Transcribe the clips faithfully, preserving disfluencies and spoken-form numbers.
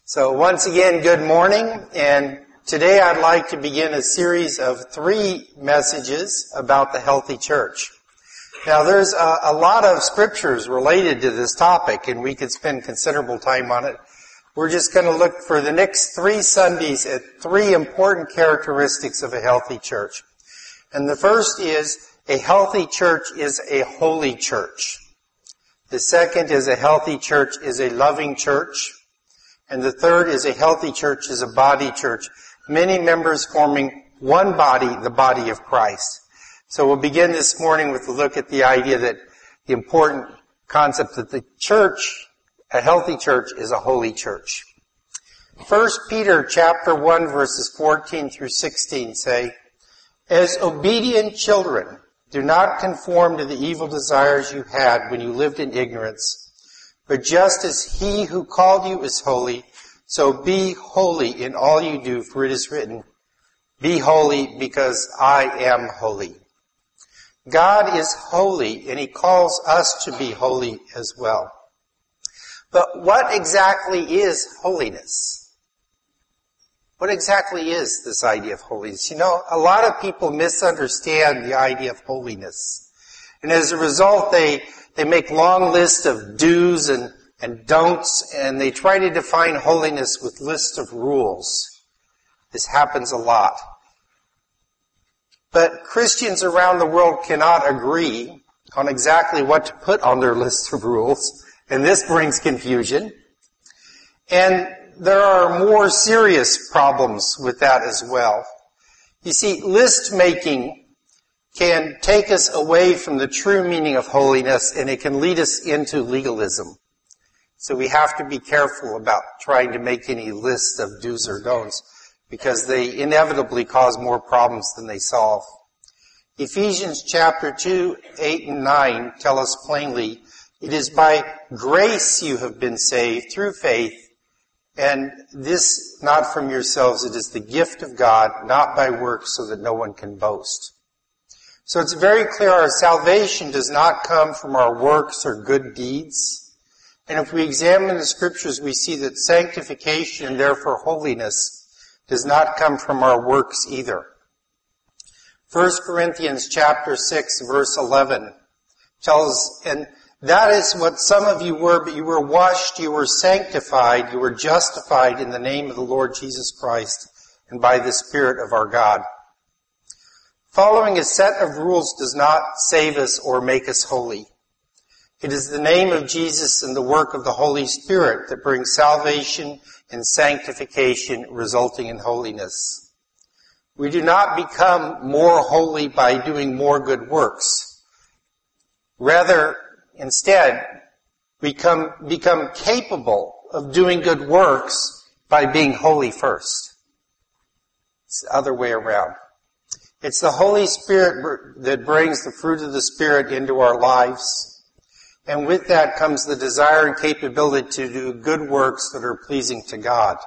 So once again, good morning, and today I'd like to begin a series of three messages about the healthy church. Now there's a, a lot of scriptures related to this topic, and we could spend considerable time on it. We're just going to look for the next three Sundays at three important characteristics of a healthy church. And the first is, a healthy church is a holy church. The second is, a healthy church is a loving church. And the third is, a healthy church is a body church. Many members forming one body, the body of Christ. So we'll begin this morning with a look at the idea that the important concept that the church, a healthy church, is a holy church. First Peter chapter one verses fourteen through sixteen say, "As obedient children, do not conform to the evil desires you had when you lived in ignorance. But just as he who called you is holy, so be holy in all you do, for it is written, 'Be holy because I am holy.'" God is holy, and he calls us to be holy as well. But what exactly is holiness? What exactly is this idea of holiness? You know, a lot of people misunderstand the idea of holiness. And as a result, they They make long lists of do's and, and don'ts, and they try to define holiness with lists of rules. This happens a lot. But Christians around the world cannot agree on exactly what to put on their list of rules, and this brings confusion. And there are more serious problems with that as well. You see, list making can take us away from the true meaning of holiness, and it can lead us into legalism. So we have to be careful about trying to make any list of do's or don'ts, because they inevitably cause more problems than they solve. Ephesians chapter two, eight and nine tell us plainly, "It is by grace you have been saved through faith, and this not from yourselves, it is the gift of God, not by works, so that no one can boast." So it's very clear our salvation does not come from our works or good deeds. And if we examine the scriptures, we see that sanctification, and therefore holiness, does not come from our works either. First Corinthians chapter six, verse eleven tells, "And that is what some of you were, but you were washed, you were sanctified, you were justified in the name of the Lord Jesus Christ, and by the Spirit of our God." Following a set of rules does not save us or make us holy. It is the name of Jesus and the work of the Holy Spirit that brings salvation and sanctification, resulting in holiness. We do not become more holy by doing more good works. Rather, instead, we come, become capable of doing good works by being holy first. It's the other way around. It's the Holy Spirit that brings the fruit of the Spirit into our lives. And with that comes the desire and capability to do good works that are pleasing to God.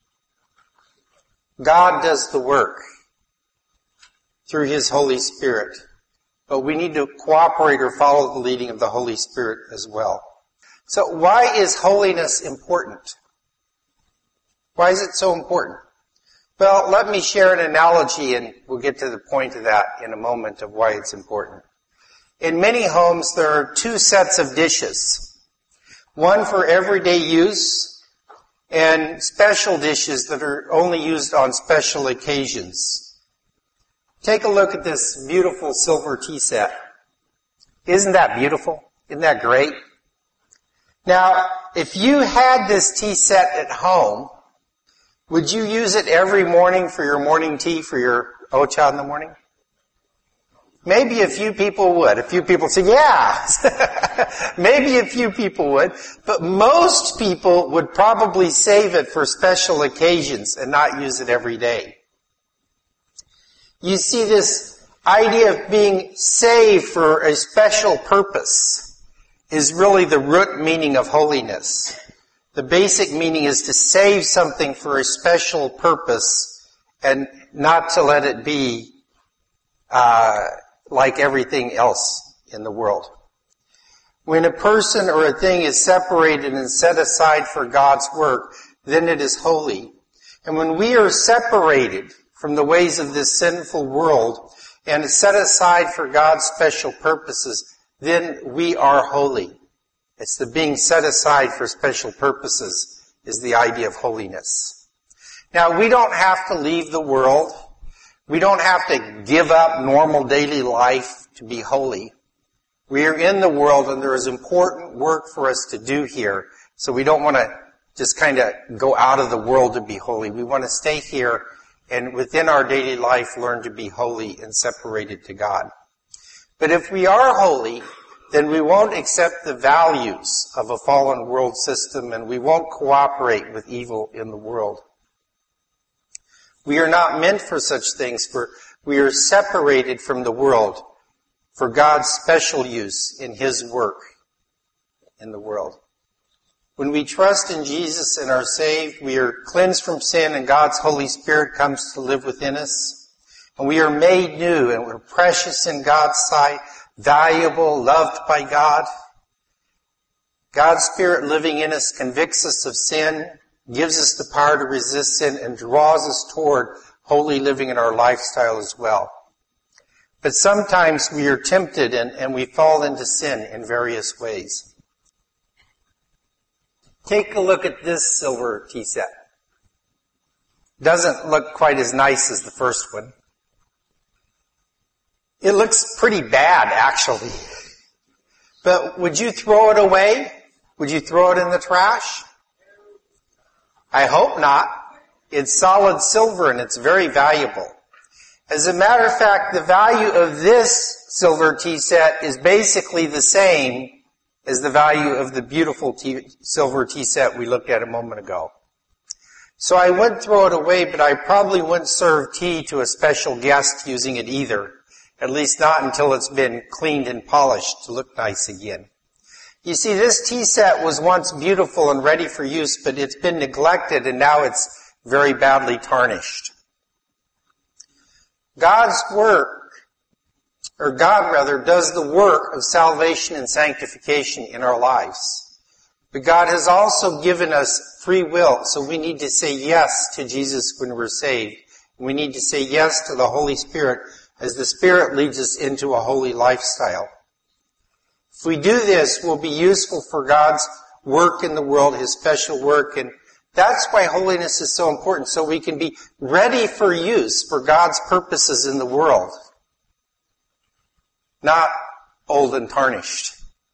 God does the work through His Holy Spirit. But we need to cooperate or follow the leading of the Holy Spirit as well. So why is holiness important? Why is it so important? Well, let me share an analogy, and we'll get to the point of that in a moment of why it's important. In many homes, there are two sets of dishes. One for everyday use, and special dishes that are only used on special occasions. Take a look at this beautiful silver tea set. Isn't that beautiful? Isn't that great? Now, if you had this tea set at home, would you use it every morning for your morning tea, for your ocha in the morning? Maybe a few people would. A few people say, yeah. Maybe a few people would. But most people would probably save it for special occasions and not use it every day. You see, this idea of being saved for a special purpose is really the root meaning of holiness. The basic meaning is to save something for a special purpose and not to let it be uh like everything else in the world. When a person or a thing is separated and set aside for God's work, then it is holy. And when we are separated from the ways of this sinful world and set aside for God's special purposes, then we are holy. It's the being set aside for special purposes is the idea of holiness. Now, we don't have to leave the world. We don't have to give up normal daily life to be holy. We are in the world and there is important work for us to do here. So we don't want to just kind of go out of the world to be holy. We want to stay here and within our daily life learn to be holy and separated to God. But if we are holy, then we won't accept the values of a fallen world system and we won't cooperate with evil in the world. We are not meant for such things, for we are separated from the world for God's special use in His work in the world. When we trust in Jesus and are saved, we are cleansed from sin and God's Holy Spirit comes to live within us. And we are made new and we're precious in God's sight, valuable, loved by God. God's Spirit living in us convicts us of sin, gives us the power to resist sin, and draws us toward holy living in our lifestyle as well. But sometimes we are tempted and, and we fall into sin in various ways. Take a look at this silver tea set. Doesn't look quite as nice as the first one. It looks pretty bad, actually. But would you throw it away? Would you throw it in the trash? I hope not. It's solid silver and it's very valuable. As a matter of fact, the value of this silver tea set is basically the same as the value of the beautiful tea, silver tea set we looked at a moment ago. So I wouldn't throw it away, but I probably wouldn't serve tea to a special guest using it either. At least not until it's been cleaned and polished to look nice again. You see, this tea set was once beautiful and ready for use, but it's been neglected and now it's very badly tarnished. God's work, or God rather, does the work of salvation and sanctification in our lives. But God has also given us free will, so we need to say yes to Jesus when we're saved. We need to say yes to the Holy Spirit as the Spirit leads us into a holy lifestyle. If we do this, we'll be useful for God's work in the world, His special work, and that's why holiness is so important, so we can be ready for use for God's purposes in the world. Not old and tarnished,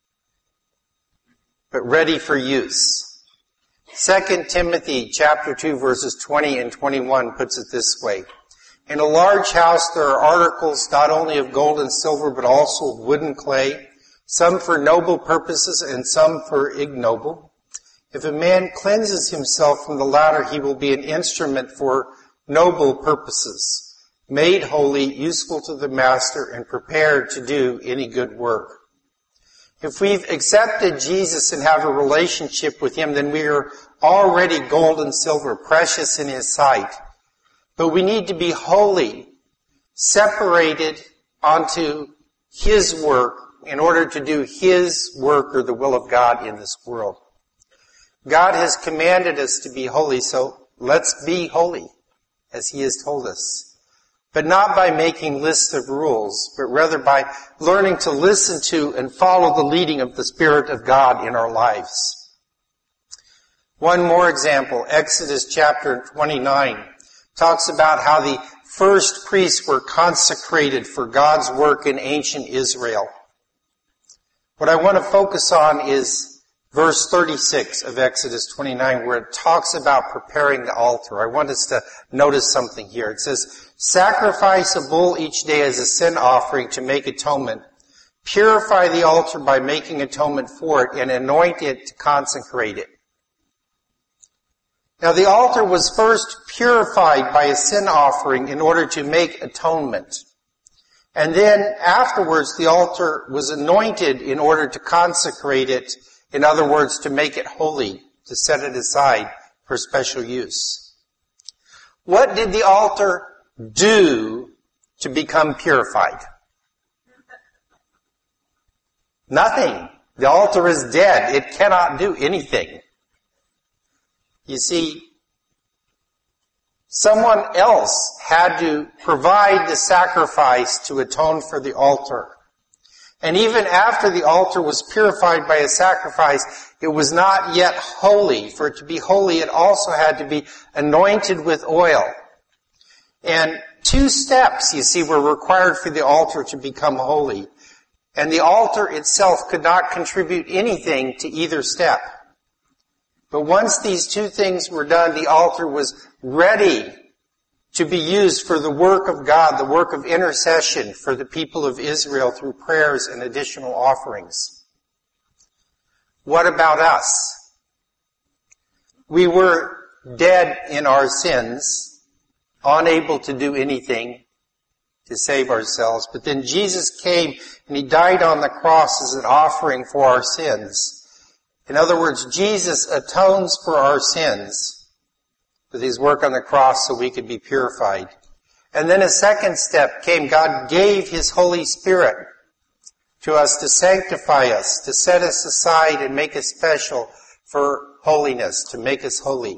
but ready for use. Second Timothy chapter two verses twenty and twenty-one puts it this way. In a large house there are articles not only of gold and silver, but also of wood and clay, some for noble purposes and some for ignoble. If a man cleanses himself from the latter, he will be an instrument for noble purposes, made holy, useful to the master, and prepared to do any good work. If we've accepted Jesus and have a relationship with Him, then we are already gold and silver, precious in His sight. But we need to be holy, separated onto His work in order to do His work or the will of God in this world. God has commanded us to be holy, so let's be holy, as He has told us. But not by making lists of rules, but rather by learning to listen to and follow the leading of the Spirit of God in our lives. One more example, Exodus chapter twenty-nine, talks about how the first priests were consecrated for God's work in ancient Israel. What I want to focus on is verse thirty-six of Exodus twenty-nine, where it talks about preparing the altar. I want us to notice something here. It says, sacrifice a bull each day as a sin offering to make atonement. Purify the altar by making atonement for it and anoint it to consecrate it. Now the altar was first purified by a sin offering in order to make atonement. And then afterwards the altar was anointed in order to consecrate it. In other words, to make it holy, to set it aside for special use. What did the altar do to become purified? Nothing. The altar is dead. It cannot do anything. You see, someone else had to provide the sacrifice to atone for the altar. And even after the altar was purified by a sacrifice, it was not yet holy. For it to be holy, it also had to be anointed with oil. And two steps, you see, were required for the altar to become holy. And the altar itself could not contribute anything to either step. But once these two things were done, the altar was ready to be used for the work of God, the work of intercession for the people of Israel through prayers and additional offerings. What about us? We were dead in our sins, unable to do anything to save ourselves. But then Jesus came and He died on the cross as an offering for our sins. In other words, Jesus atones for our sins with His work on the cross so we could be purified. And then a second step came. God gave His Holy Spirit to us to sanctify us, to set us aside and make us special for holiness, to make us holy.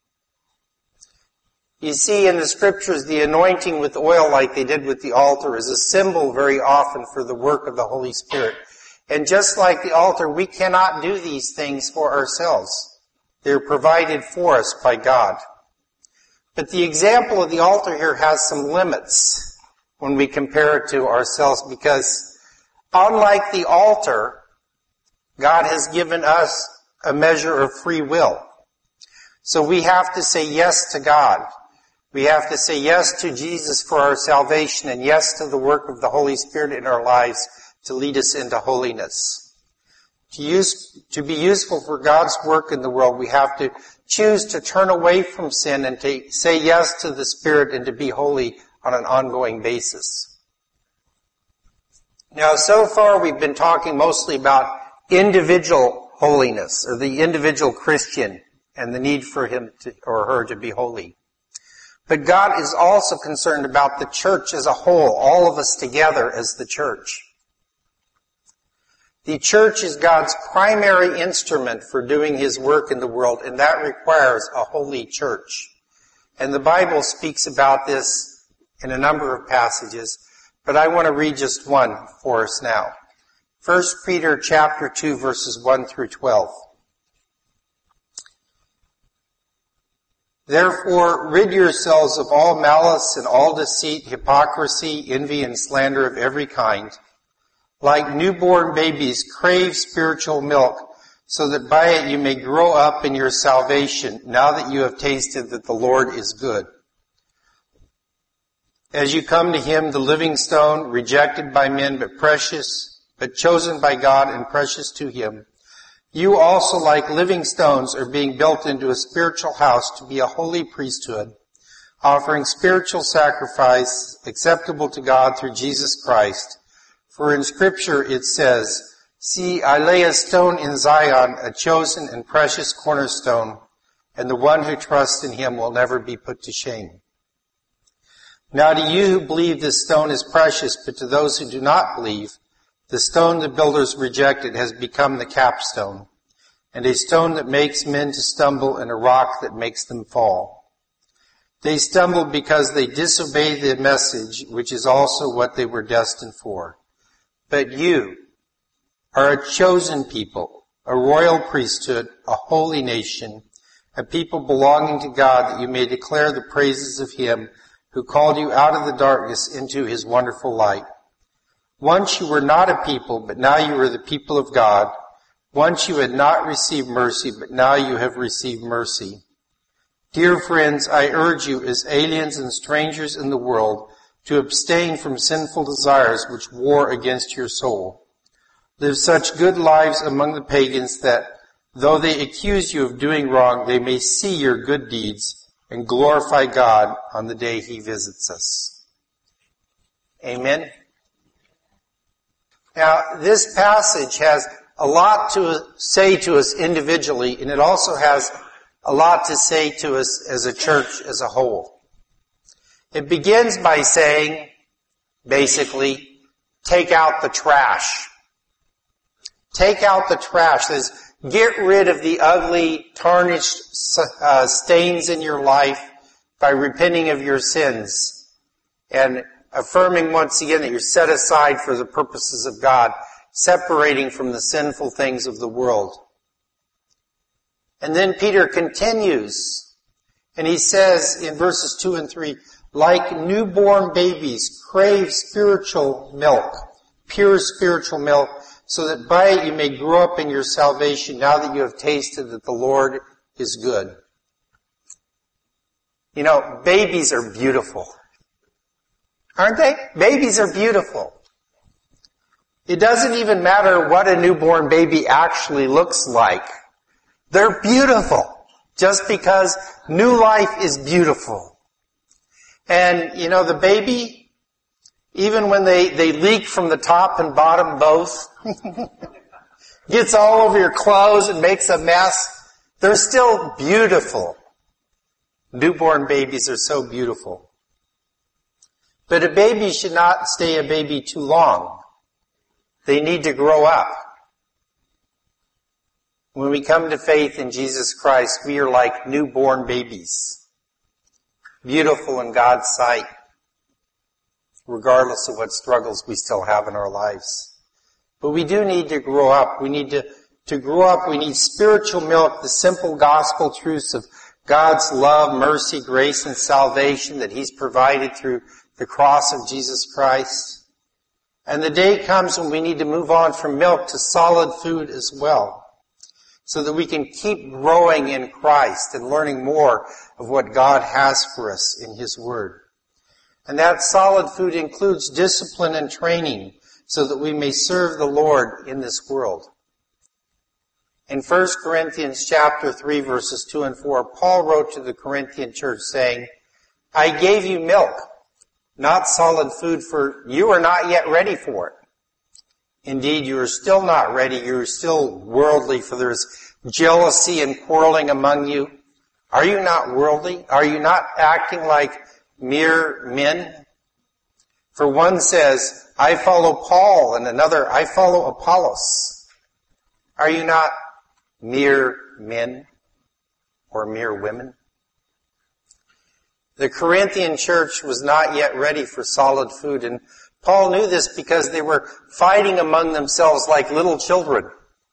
You see in the Scriptures, the anointing with oil like they did with the altar is a symbol very often for the work of the Holy Spirit. And just like the altar, we cannot do these things for ourselves. They're provided for us by God. But the example of the altar here has some limits when we compare it to ourselves, because unlike the altar, God has given us a measure of free will. So we have to say yes to God. We have to say yes to Jesus for our salvation and yes to the work of the Holy Spirit in our lives to lead us into holiness. To use, to be useful for God's work in the world, we have to choose to turn away from sin and to say yes to the Spirit and to be holy on an ongoing basis. Now, so far we've been talking mostly about individual holiness, or the individual Christian, and the need for him to, or her to be holy. But God is also concerned about the church as a whole, all of us together as the church. The church is God's primary instrument for doing His work in the world, and that requires a holy church. And the Bible speaks about this in a number of passages, but I want to read just one for us now. First Peter chapter two, verses one through twelve. Therefore, rid yourselves of all malice and all deceit, hypocrisy, envy, and slander of every kind. Like newborn babies, crave spiritual milk, so that by it you may grow up in your salvation, now that you have tasted that the Lord is good. As you come to Him, the living stone, rejected by men, but precious, but chosen by God and precious to Him, you also, like living stones, are being built into a spiritual house to be a holy priesthood, offering spiritual sacrifice acceptable to God through Jesus Christ. For in Scripture it says, See, I lay a stone in Zion, a chosen and precious cornerstone, and the one who trusts in Him will never be put to shame. Now to you who believe this stone is precious, but to those who do not believe, the stone the builders rejected has become the capstone, and a stone that makes men to stumble and a rock that makes them fall. They stumbled because they disobeyed the message, which is also what they were destined for. But you are a chosen people, a royal priesthood, a holy nation, a people belonging to God, that you may declare the praises of Him who called you out of the darkness into His wonderful light. Once you were not a people, but now you are the people of God. Once you had not received mercy, but now you have received mercy. Dear friends, I urge you as aliens and strangers in the world to abstain from sinful desires which war against your soul. Live such good lives among the pagans that, though they accuse you of doing wrong, they may see your good deeds and glorify God on the day He visits us. Amen. Now, this passage has a lot to say to us individually, and it also has a lot to say to us as a church as a whole. It begins by saying, basically, take out the trash. Take out the trash. There's, Get rid of the ugly, tarnished uh, stains in your life by repenting of your sins and affirming once again that you're set aside for the purposes of God, separating from the sinful things of the world. And then Peter continues, and he says in verses two and three, like newborn babies, crave spiritual milk, pure spiritual milk, so that by it you may grow up in your salvation now that you have tasted that the Lord is good. You know, babies are beautiful. Aren't they? Babies are beautiful. It doesn't even matter what a newborn baby actually looks like. They're beautiful just because new life is beautiful. And, you know, the baby, even when they, they leak from the top and bottom both, gets all over your clothes and makes a mess, they're still beautiful. Newborn babies are so beautiful. But a baby should not stay a baby too long. They need to grow up. When we come to faith in Jesus Christ, we are like newborn babies, beautiful in God's sight, regardless of what struggles we still have in our lives. But we do need to grow up. We need to, to grow up. We need spiritual milk, the simple gospel truths of God's love, mercy, grace, and salvation that He's provided through the cross of Jesus Christ. And the day comes when we need to move on from milk to solid food as well, so that we can keep growing in Christ and learning more of what God has for us in His Word. And that solid food includes discipline and training so that we may serve the Lord in this world. In First Corinthians chapter three, verses two and four, Paul wrote to the Corinthian church saying, I gave you milk, not solid food, for you are not yet ready for it. Indeed, you are still not ready. You are still worldly, for there is jealousy and quarreling among you. Are you not worldly? Are you not acting like mere men? For one says, I follow Paul, and another, I follow Apollos. Are you not mere men or mere women? The Corinthian church was not yet ready for solid food, and Paul knew this because they were fighting among themselves like little children.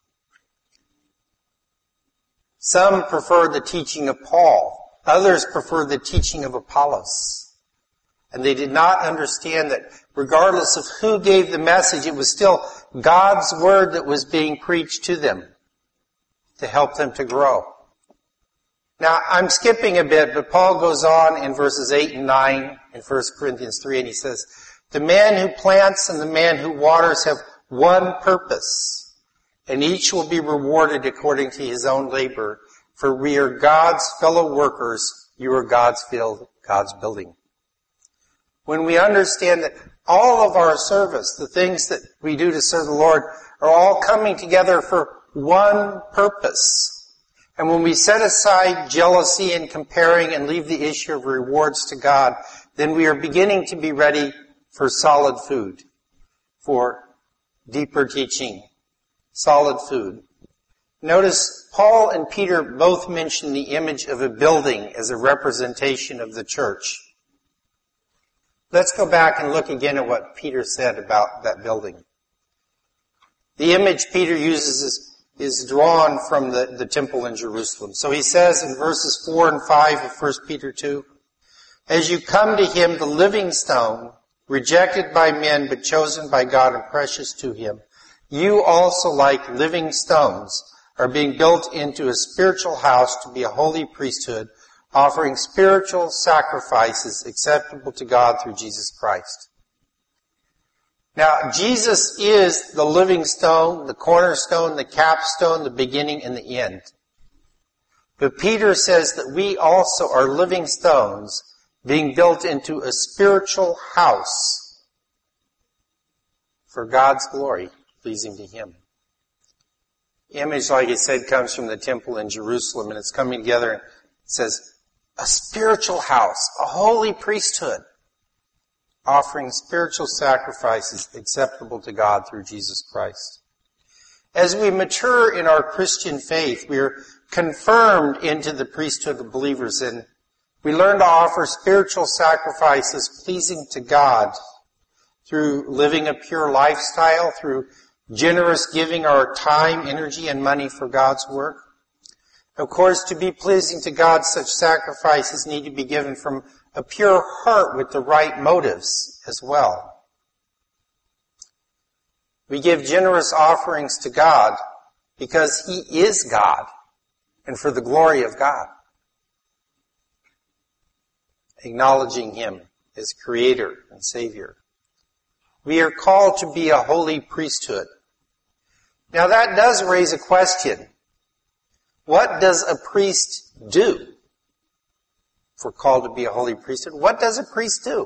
Some preferred the teaching of Paul. Others preferred the teaching of Apollos. And they did not understand that regardless of who gave the message, it was still God's word that was being preached to them to help them to grow. Now, I'm skipping a bit, but Paul goes on in verses eight and nine in First Corinthians three, and he says, the man who plants and the man who waters have one purpose, and each will be rewarded according to his own labor. For we are God's fellow workers, you are God's field, God's building. When we understand that all of our service, the things that we do to serve the Lord, are all coming together for one purpose. And when we set aside jealousy and comparing and leave the issue of rewards to God, then we are beginning to be ready for solid food, for deeper teaching, solid food. Notice Paul and Peter both mention the image of a building as a representation of the church. Let's go back and look again at what Peter said about that building. The image Peter uses is, is drawn from the, the temple in Jerusalem. So he says in verses four and five of First Peter two, as you come to him, the living stone, rejected by men but chosen by God and precious to Him, you also, like living stones, are being built into a spiritual house to be a holy priesthood, offering spiritual sacrifices acceptable to God through Jesus Christ. Now, Jesus is the living stone, the cornerstone, the capstone, the beginning and the end. But Peter says that we also are living stones being built into a spiritual house for God's glory, pleasing to Him. The image, like I said, comes from the temple in Jerusalem, and it's coming together and it says, a spiritual house, a holy priesthood, offering spiritual sacrifices acceptable to God through Jesus Christ. As we mature in our Christian faith, we are confirmed into the priesthood of believers, and we learn to offer spiritual sacrifices pleasing to God through living a pure lifestyle, through generous giving our time, energy, and money for God's work. Of course, to be pleasing to God, such sacrifices need to be given from a pure heart with the right motives as well. We give generous offerings to God because He is God and for the glory of God, acknowledging Him as Creator and Savior. We are called to be a holy priesthood. Now that does raise a question. What does a priest do? If we're called to be a holy priesthood, what does a priest do?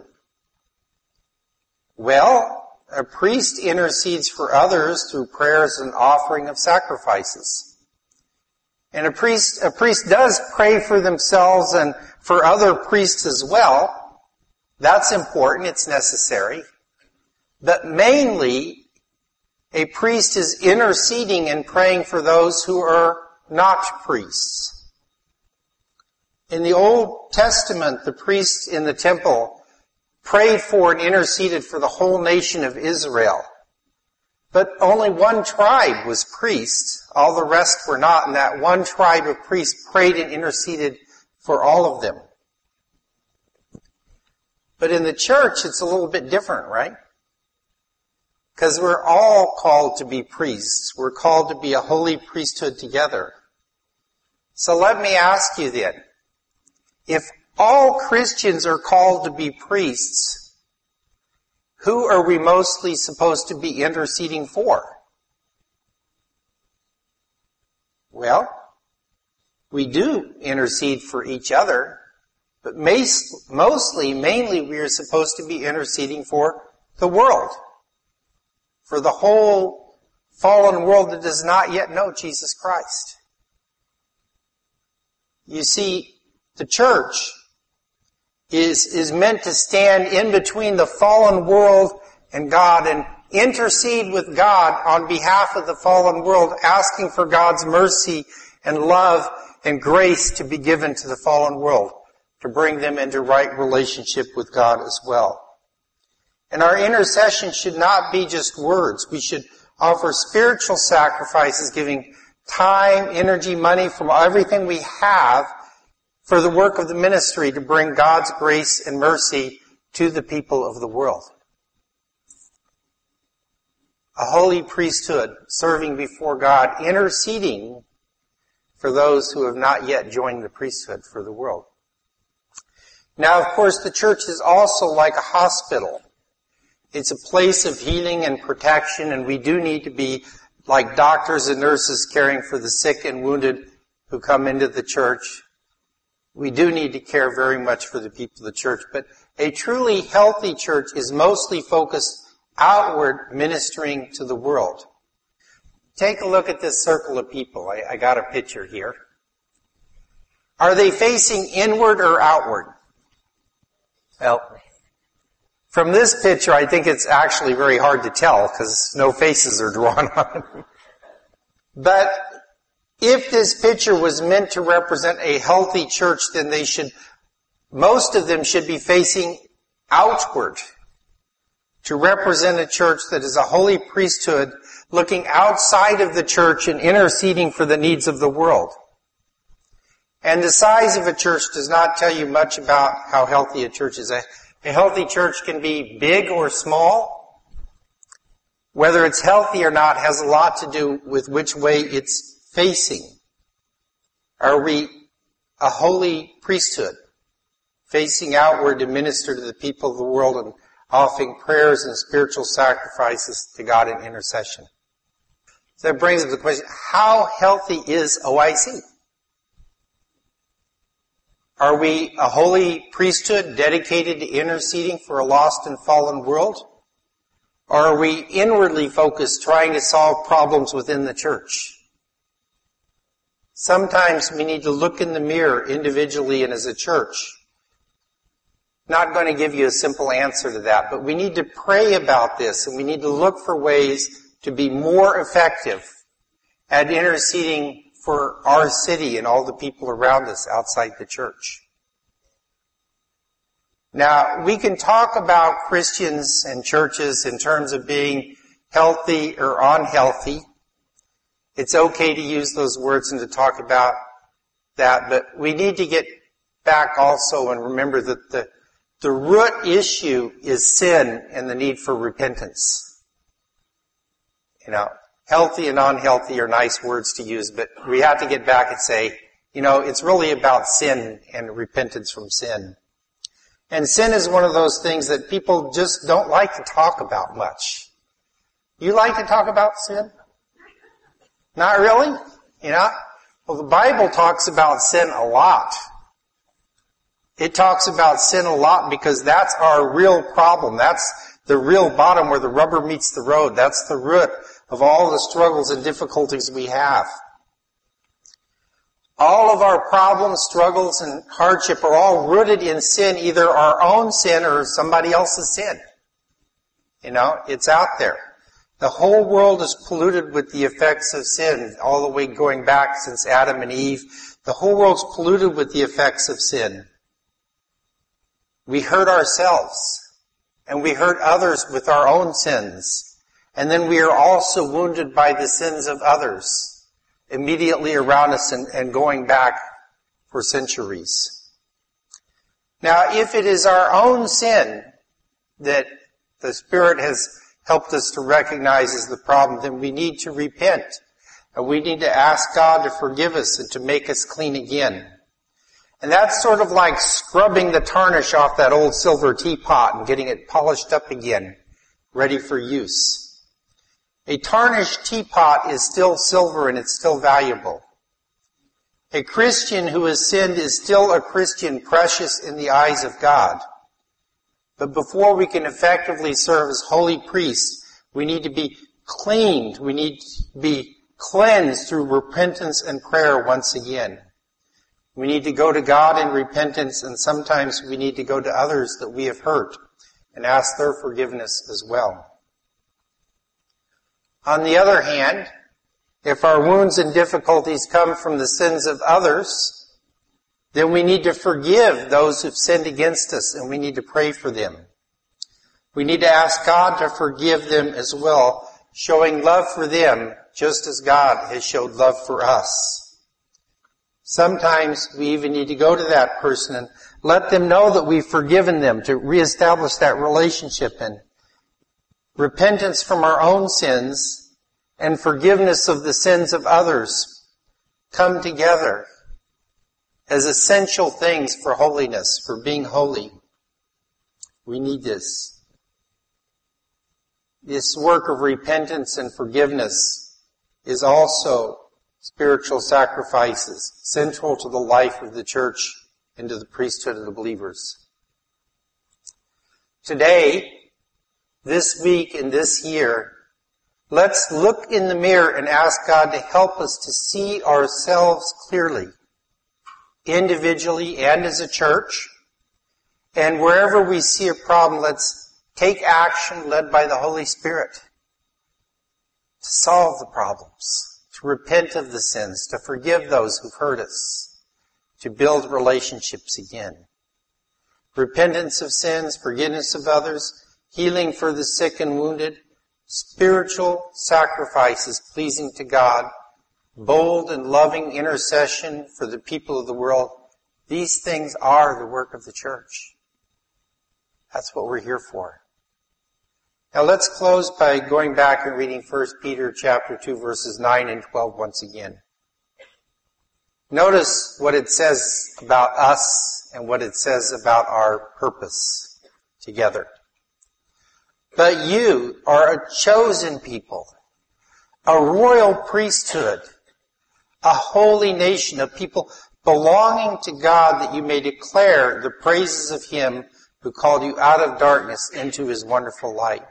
Well, a priest intercedes for others through prayers and offering of sacrifices. And a priest, a priest does pray for themselves and for other priests as well. That's important, it's necessary. But mainly, a priest is interceding and praying for those who are not priests. In the Old Testament, the priests in the temple prayed for and interceded for the whole nation of Israel. But only one tribe was priests. All the rest were not, and that one tribe of priests prayed and interceded for all of them. But in the church, it's a little bit different, right? Because we're all called to be priests. We're called to be a holy priesthood together. So let me ask you then, if all Christians are called to be priests, who are we mostly supposed to be interceding for? Well, we do intercede for each other, but mostly, mainly, we are supposed to be interceding for the world, for the whole fallen world that does not yet know Jesus Christ. You see, the church is, is meant to stand in between the fallen world and God and intercede with God on behalf of the fallen world, asking for God's mercy and love and grace to be given to the fallen world, to bring them into right relationship with God as well. And our intercession should not be just words. We should offer spiritual sacrifices, giving time, energy, money from everything we have for the work of the ministry to bring God's grace and mercy to the people of the world. A holy priesthood serving before God, interceding for those who have not yet joined the priesthood for the world. Now, of course, the church is also like a hospital. It's a place of healing and protection, and we do need to be like doctors and nurses caring for the sick and wounded who come into the church. We do need to care very much for the people of the church, but a truly healthy church is mostly focused outward, ministering to the world. Take a look at this circle of people. I, I got a picture here. Are they facing inward or outward? Well, from this picture, I think it's actually very hard to tell because no faces are drawn on it. But if this picture was meant to represent a healthy church, then they should, most of them should be facing outward to represent a church that is a holy priesthood looking outside of the church and interceding for the needs of the world. And the size of a church does not tell you much about how healthy a church is. A, a healthy church can be big or small. Whether it's healthy or not has a lot to do with which way it's facing. Are we a holy priesthood, facing outward to minister to the people of the world and offering prayers and spiritual sacrifices to God in intercession? So that brings up the question, how healthy is O I C? Are we a holy priesthood dedicated to interceding for a lost and fallen world? Or are we inwardly focused, trying to solve problems within the church? Sometimes we need to look in the mirror individually and as a church. Not going to give you a simple answer to that, but we need to pray about this and we need to look for ways to be more effective at interceding for our city and all the people around us outside the church. Now, we can talk about Christians and churches in terms of being healthy or unhealthy. It's okay to use those words and to talk about that, but we need to get back also and remember that the, the root issue is sin and the need for repentance. You know, healthy and unhealthy are nice words to use, but we have to get back and say, you know, it's really about sin and repentance from sin. And sin is one of those things that people just don't like to talk about much. You like to talk about sin? Not really? You know? Well, the Bible talks about sin a lot. It talks about sin a lot because that's our real problem. That's the real bottom where the rubber meets the road. That's the root of all the struggles and difficulties we have. All of our problems, struggles, and hardship are all rooted in sin, either our own sin or somebody else's sin. You know, it's out there. The whole world is polluted with the effects of sin, all the way going back since Adam and Eve. The whole world's polluted with the effects of sin. We hurt ourselves, and we hurt others with our own sins. And then we are also wounded by the sins of others immediately around us and, and going back for centuries. Now, if it is our own sin that the Spirit has helped us to recognize as the problem, then we need to repent. And we need to ask God to forgive us and to make us clean again. And that's sort of like scrubbing the tarnish off that old silver teapot and getting it polished up again, ready for use. A tarnished teapot is still silver and it's still valuable. A Christian who has sinned is still a Christian, precious in the eyes of God. But before we can effectively serve as holy priests, we need to be cleaned. We need to be cleansed through repentance and prayer once again. We need to go to God in repentance, and sometimes we need to go to others that we have hurt and ask their forgiveness as well. On the other hand, if our wounds and difficulties come from the sins of others, then we need to forgive those who've sinned against us, and we need to pray for them. We need to ask God to forgive them as well, showing love for them just as God has showed love for us. Sometimes we even need to go to that person and let them know that we've forgiven them, to reestablish that relationship, and repentance from our own sins and forgiveness of the sins of others come together as essential things for holiness, for being holy. We need this. This work of repentance and forgiveness is also spiritual sacrifices, central to the life of the church and to the priesthood of the believers. Today, this week and this year, let's look in the mirror and ask God to help us to see ourselves clearly, individually and as a church. And wherever we see a problem, let's take action led by the Holy Spirit to solve the problems, to repent of the sins, to forgive those who've hurt us, to build relationships again. Repentance of sins, forgiveness of others, healing for the sick and wounded, spiritual sacrifices pleasing to God, bold and loving intercession for the people of the world. These things are the work of the church. That's what we're here for. Now let's close by going back and reading First Peter chapter two, verses nine and twelve once again. Notice what it says about us and what it says about our purpose together. But you are a chosen people, a royal priesthood, a holy nation, a people belonging to God, that you may declare the praises of Him who called you out of darkness into His wonderful light.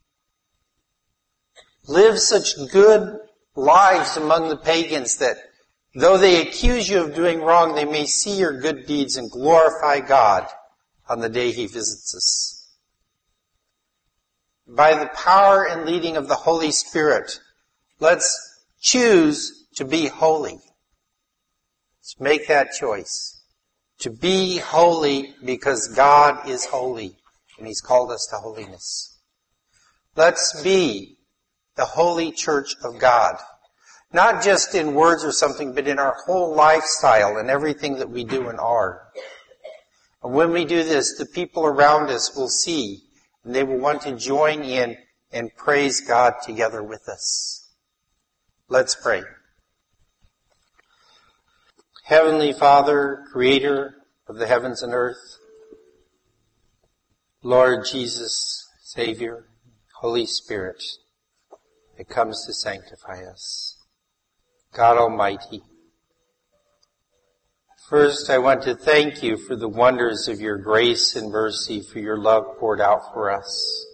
Live such good lives among the pagans that, though they accuse you of doing wrong, they may see your good deeds and glorify God on the day He visits us. By the power and leading of the Holy Spirit, let's choose to be holy. Let's make that choice. To be holy because God is holy and He's called us to holiness. Let's be the holy church of God. Not just in words or something, but in our whole lifestyle and everything that we do and are. And when we do this, the people around us will see and they will want to join in and praise God together with us. Let's pray. Heavenly Father, Creator of the heavens and earth, Lord Jesus, Savior, Holy Spirit, that comes to sanctify us. God Almighty, first I want to thank you for the wonders of your grace and mercy, for your love poured out for us.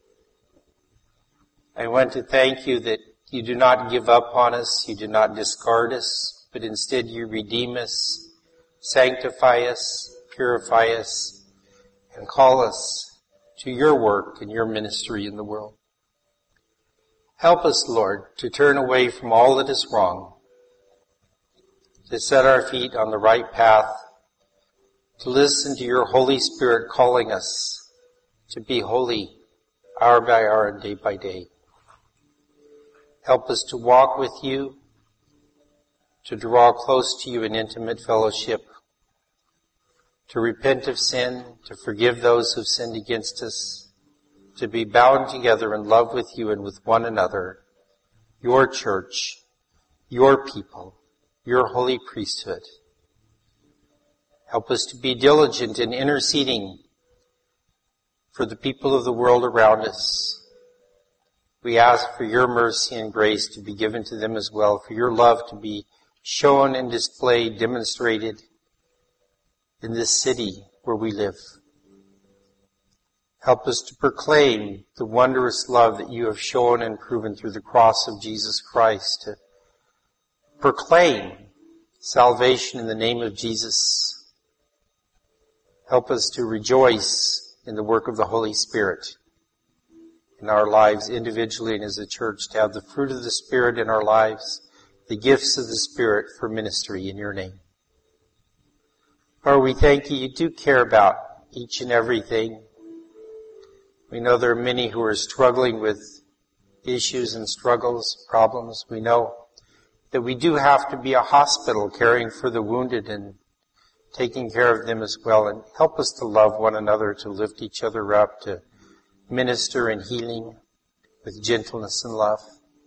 I want to thank you that you do not give up on us, you do not discard us, but instead you redeem us, sanctify us, purify us, and call us to your work and your ministry in the world. Help us, Lord, to turn away from all that is wrong, to set our feet on the right path, to listen to your Holy Spirit calling us to be holy hour by hour and day by day. Help us to walk with you, to draw close to you in intimate fellowship, to repent of sin, to forgive those who have sinned against us, to be bound together in love with you and with one another, your church, your people, your holy priesthood. Help us to be diligent in interceding for the people of the world around us. We ask for your mercy and grace to be given to them as well, for your love to be shown and displayed, demonstrated in this city where we live. Help us to proclaim the wondrous love that you have shown and proven through the cross of Jesus Christ, to proclaim salvation in the name of Jesus. Help us to rejoice in the work of the Holy Spirit in our lives individually and as a church, to have the fruit of the Spirit in our lives, the gifts of the Spirit for ministry in your name. Lord, we thank you. You do care about each and everything. We know there are many who are struggling with issues and struggles, problems. We know that we do have to be a hospital caring for the wounded and taking care of them as well. And help us to love one another, to lift each other up, to minister in healing with gentleness and love.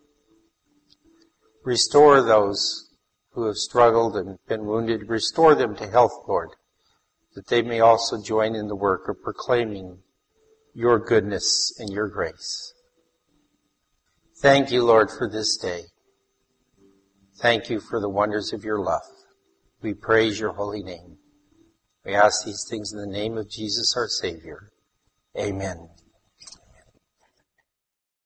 Restore those who have struggled and been wounded. Restore them to health, Lord, that they may also join in the work of proclaiming your goodness and your grace. Thank you, Lord, for this day. Thank you for the wonders of your love. We praise your holy name. We ask these things in the name of Jesus, our Savior. Amen.